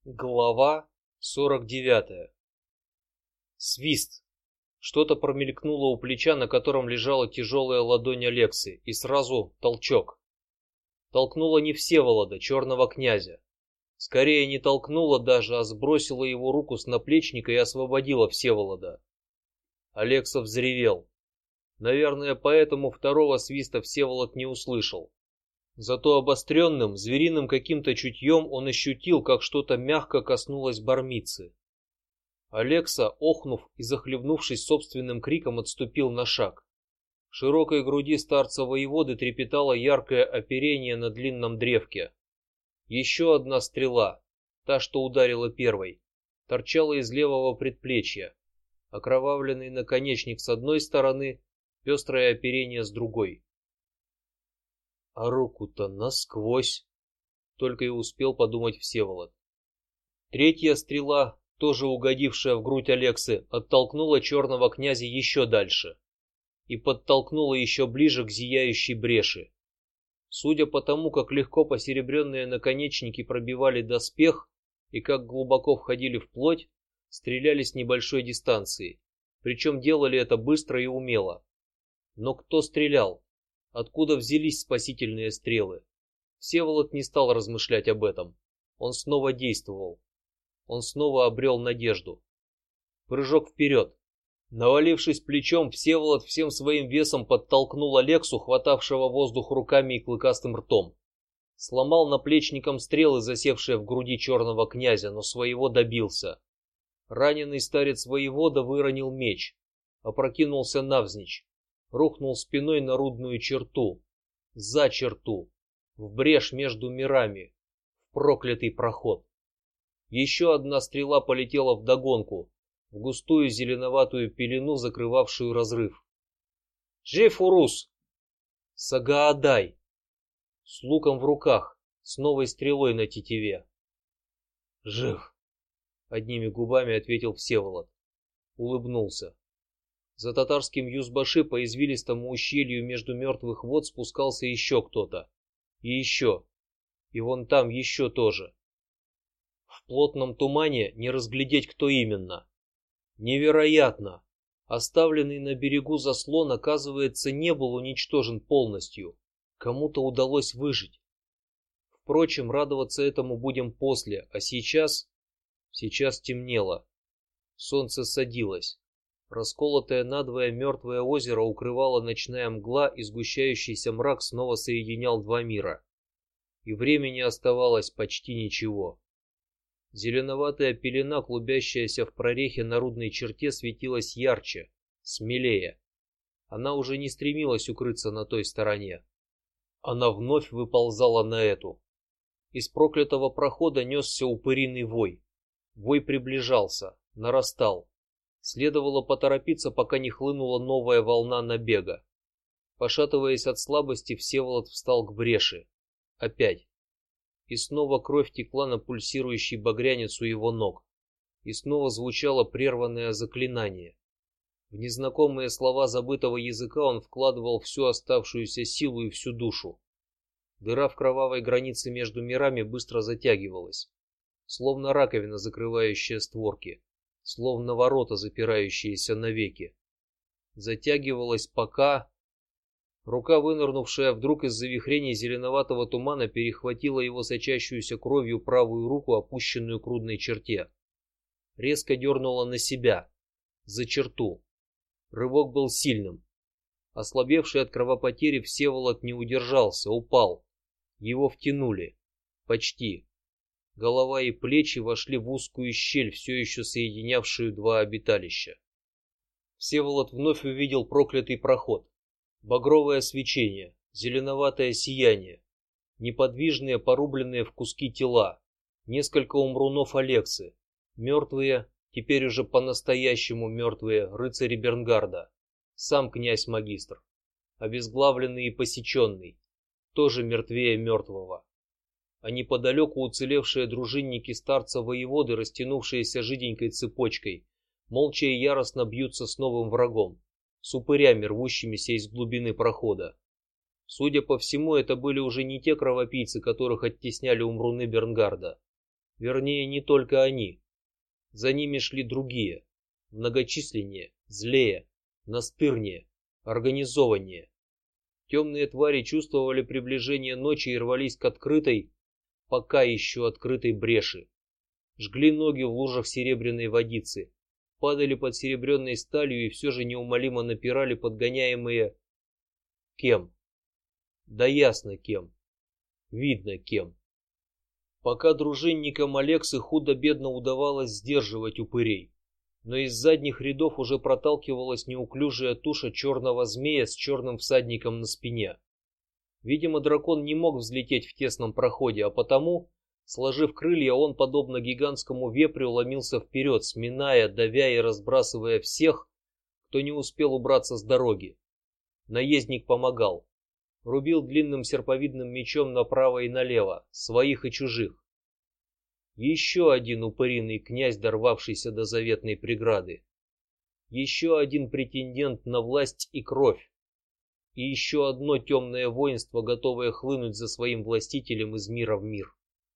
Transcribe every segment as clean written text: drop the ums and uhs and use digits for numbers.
Глава 49. Свист. Что-то промелькнуло у плеча, на котором лежала тяжелая ладонь Алексы, и сразу толчок. Толкнула не Всеволода, черного князя. Скорее не толкнула даже, а сбросила его руку с наплечника и освободила Всеволода. Алекса взревел. Наверное, поэтому второго свиста Всеволод не услышал. Зато обостренным, звериным каким-то чутьем он ощутил, как что-то мягко коснулось бармицы. Алекса, охнув и захлебнувшись собственным криком, отступил на шаг. В широкой груди старца воеводы трепетало яркое оперение на длинном древке. Еще одна стрела, та, что ударила первой, торчала из левого предплечья. Окровавленный наконечник с одной стороны, пестрое оперение с другой. А руку-то насквозь, только и успел подумать Всеволод. Третья стрела, тоже угодившая в грудь Алексы, оттолкнула черного князя еще дальше и подтолкнула еще ближе к зияющей бреши. Судя по тому, как легко посеребренные наконечники пробивали доспех и как глубоко входили в плоть, стреляли с небольшой дистанции, причем делали это быстро и умело. Но кто стрелял? Откуда взялись спасительные стрелы? Всеволод не стал размышлять об этом. Он снова действовал. Он снова обрел надежду. Прыжок вперед. Навалившись плечом, Всеволод всем своим весом подтолкнул Алексу, хватавшего воздух руками и клыкастым ртом. Сломал наплечником стрелы, засевшие в груди черного князя, но своего добился. Раненый старец воевода выронил меч, опрокинулся навзничь. Рухнул спиной на рудную черту, за черту, в брешь между мирами, в проклятый проход. Еще одна стрела полетела вдогонку, в густую зеленоватую пелену, закрывавшую разрыв. Жив Урус! Сагаадай! С луком в руках, с новой стрелой на тетиве. Жив! Одними губами ответил Всеволод, улыбнулся. За татарским Юзбаши по извилистому ущелью между мертвых вод спускался еще кто-то, и еще, и вон там еще тоже. В плотном тумане не разглядеть, кто именно. Невероятно! Оставленный на берегу заслон, оказывается, не был уничтожен полностью. Кому-то удалось выжить. Впрочем, радоваться этому будем после, а сейчас темнело. Солнце садилось. Расколотое надвое мертвое озеро укрывало ночная мгла, и сгущающийся мрак снова соединял два мира. И времени оставалось почти ничего. Зеленоватая пелена, клубящаяся в прорехе на рудной черте, светилась ярче, смелее. Она уже не стремилась укрыться на той стороне. Она вновь выползала на эту. Из проклятого прохода несся упыриный вой. Вой приближался, нарастал. Следовало поторопиться, пока не хлынула новая волна набега. Пошатываясь от слабости, Всеволод встал к бреши. Опять. И снова кровь текла на пульсирующий багрянец у его ног. И снова звучало прерванное заклинание. В незнакомые слова забытого языка он вкладывал всю оставшуюся силу и всю душу. Дыра в кровавой границе между мирами быстро затягивалась, словно раковина, закрывающая створки. Словно ворота, запирающиеся навеки. Затягивалась, пока рука, вынырнувшая вдруг из завихрений зеленоватого тумана, перехватила его сочащуюся кровью правую руку, опущенную к рудной черте. Резко дернула на себя, за черту. Рывок был сильным. Ослабевший от кровопотери, Всеволод не удержался, упал. Его втянули, почти. Голова и плечи вошли в узкую щель, все еще соединявшую два обиталища. Всеволод вновь увидел проклятый проход, багровое свечение, зеленоватое сияние, неподвижные, порубленные в куски тела, несколько умрунов Алексы, мертвые, теперь уже по-настоящему мертвые рыцари Бернгарда, сам князь-магистр, обезглавленный и посеченный, тоже мертвее мертвого. А неподалеку уцелевшие дружинники старца воеводы, растянувшиеся жиденькой цепочкой, молча и яростно бьются с новым врагом, с упырями, рвущимися из глубины прохода. Судя по всему, это были уже не те кровопийцы, которых оттесняли умруны Бернгарда. Вернее, не только они. За ними шли другие, многочисленнее, злее, настырнее, организованнее. Темные твари чувствовали приближение ночи и рвались к открытой, пока еще открытой бреши. Жгли ноги в лужах серебряной водицы, падали под серебряной сталью и все же неумолимо напирали, подгоняемые кем? Да ясно кем. Видно кем. Пока дружинникам Алексы худо-бедно удавалось сдерживать упырей, но из задних рядов уже проталкивалась неуклюжая туша черного змея с черным всадником на спине. Видимо, дракон не мог взлететь в тесном проходе, а потому, сложив крылья, он, подобно гигантскому вепрю, ломился вперед, сминая, давя и разбрасывая всех, кто не успел убраться с дороги. Наездник помогал, рубил длинным серповидным мечом направо и налево, своих и чужих. Еще один упыриный князь, дорвавшийся до заветной преграды. Еще один претендент на власть и кровь. И еще одно темное воинство, готовое хлынуть за своим властителем из мира в мир.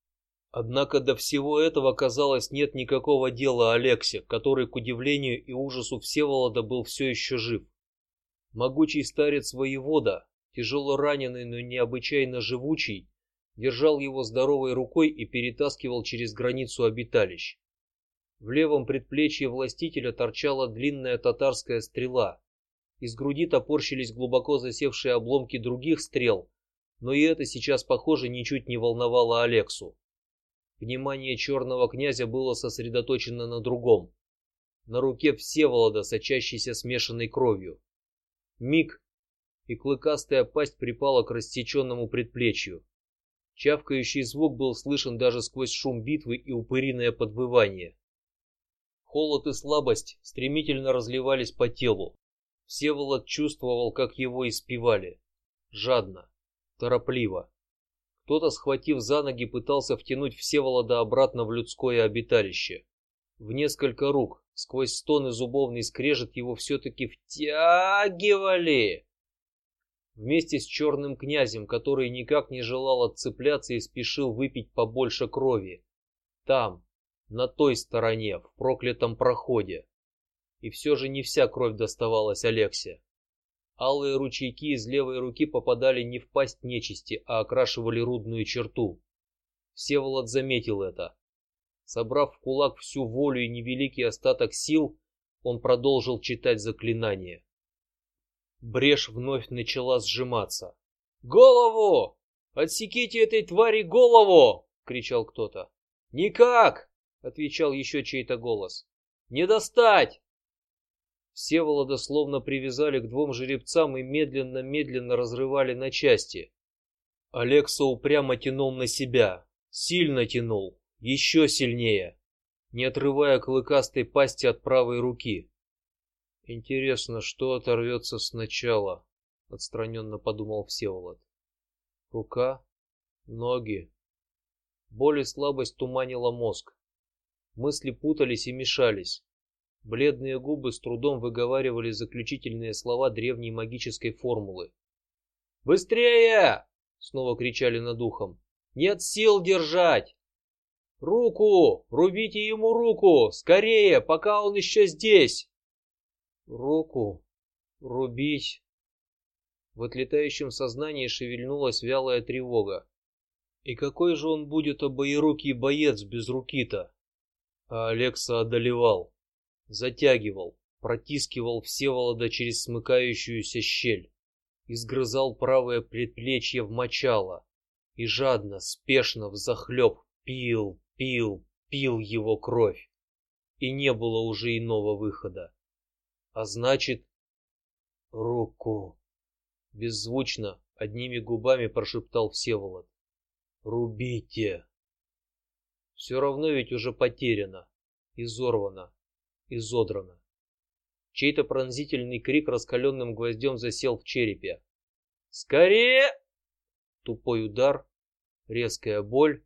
Однако до всего этого, казалось, нет никакого дела Алексе, который, к удивлению и ужасу Всеволода, был все еще жив. Могучий старец воевода, тяжело раненый, но необычайно живучий, держал его здоровой рукой и перетаскивал через границу обиталищ. В левом предплечье властителя торчала длинная татарская стрела. Из груди топорщились глубоко засевшие обломки других стрел, но и это сейчас, похоже, ничуть не волновало Алексу. Внимание черного князя было сосредоточено на другом, на руке Всеволода, сочащейся смешанной кровью. Миг, и клыкастая пасть припала к рассеченному предплечью. Чавкающий звук был слышен даже сквозь шум битвы и упыриное подвывание. Холод и слабость стремительно разливались по телу. Всеволод чувствовал, как его испевали, жадно, торопливо. Кто-то, схватив за ноги, пытался втянуть Всеволода обратно в людское обиталище. В несколько рук, сквозь стон и зубовный скрежет, его все-таки втягивали. Вместе с черным князем, который никак не желал отцепляться и спешил выпить побольше крови. Там, на той стороне, в проклятом проходе. И все же не вся кровь доставалась Алексе. Алые ручейки из левой руки попадали не в пасть нечисти, а окрашивали рудную черту. Всеволод заметил это. Собрав в кулак всю волю и невеликий остаток сил, он продолжил читать заклинание. Брешь вновь начала сжиматься. Голову! Отсеките этой твари голову! кричал кто-то. Никак! отвечал еще чей-то голос. Не достать! Всеволода словно привязали к двум жеребцам и медленно разрывали на части. Алекса упрямо тянул на себя, сильно тянул, еще сильнее, не отрывая клыкастой пасти от правой руки. Интересно, что оторвется сначала? Отстраненно подумал Всеволод. Рука, ноги. Боль и слабость туманила мозг. Мысли путались и мешались. Бледные губы с трудом выговаривали заключительные слова древней магической формулы. Быстрее! Снова кричали над ухом. Нет сил держать! Руку! Рубите ему руку! Скорее, пока он еще здесь! Руку рубить. В отлетающем сознании шевельнулась вялая тревога. И какой же он будет обоирукий боец без руки-то? А Алекса одолевал, затягивал, протискивал Всеволода через смыкающуюся щель, изгрызал правое предплечье в мочало и жадно, спешно, взахлеб пил его кровь. И не было уже иного выхода. А значит, руку. Беззвучно, одними губами прошептал Всеволод. Рубите. Все равно ведь уже потеряно, изорвано, изодрано. Чей-то пронзительный крик раскаленным гвоздем засел в черепе. Скорее! Тупой удар, резкая боль.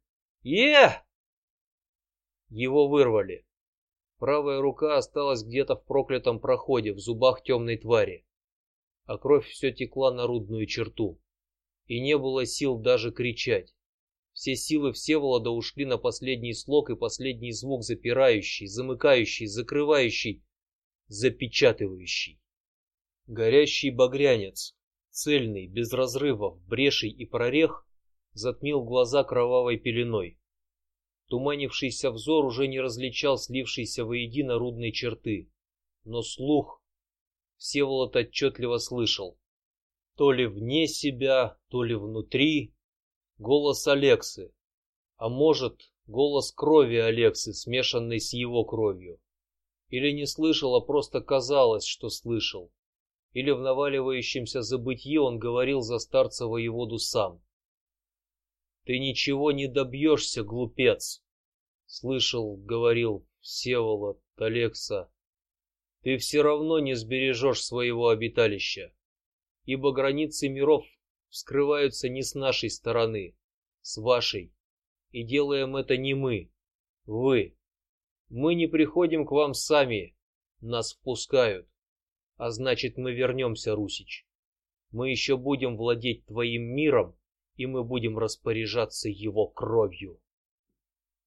Его вырвали. Правая рука осталась где-то в проклятом проходе, в зубах темной твари, а кровь все текла на рудную черту, и не было сил даже кричать. Все силы Всеволода ушли на последний слог и последний звук, запирающий, замыкающий, закрывающий, запечатывающий. Горящий багрянец, цельный, без разрывов, брешей и прорех, затмил глаза кровавой пеленой. Туманившийся взор уже не различал слившиеся воедино рудные черты, но слух Всеволод отчетливо слышал, то ли вне себя, то ли внутри, голос Алексы, а может, голос крови Алексы, смешанной с его кровью. Или не слышал, а просто казалось, что слышал. Или в наваливающемся забытье он говорил за старца воеводу сам. Ты ничего не добьешься, глупец, слышал, говорил Всеволод Алекса. Ты все равно не сбережешь своего обиталища, ибо границы миров вскрываются не с нашей стороны, с вашей, и делаем это не мы, вы. Мы не приходим к вам сами, нас впускают, а значит мы вернемся, Русич. Мы еще будем владеть твоим миром, и мы будем распоряжаться его кровью.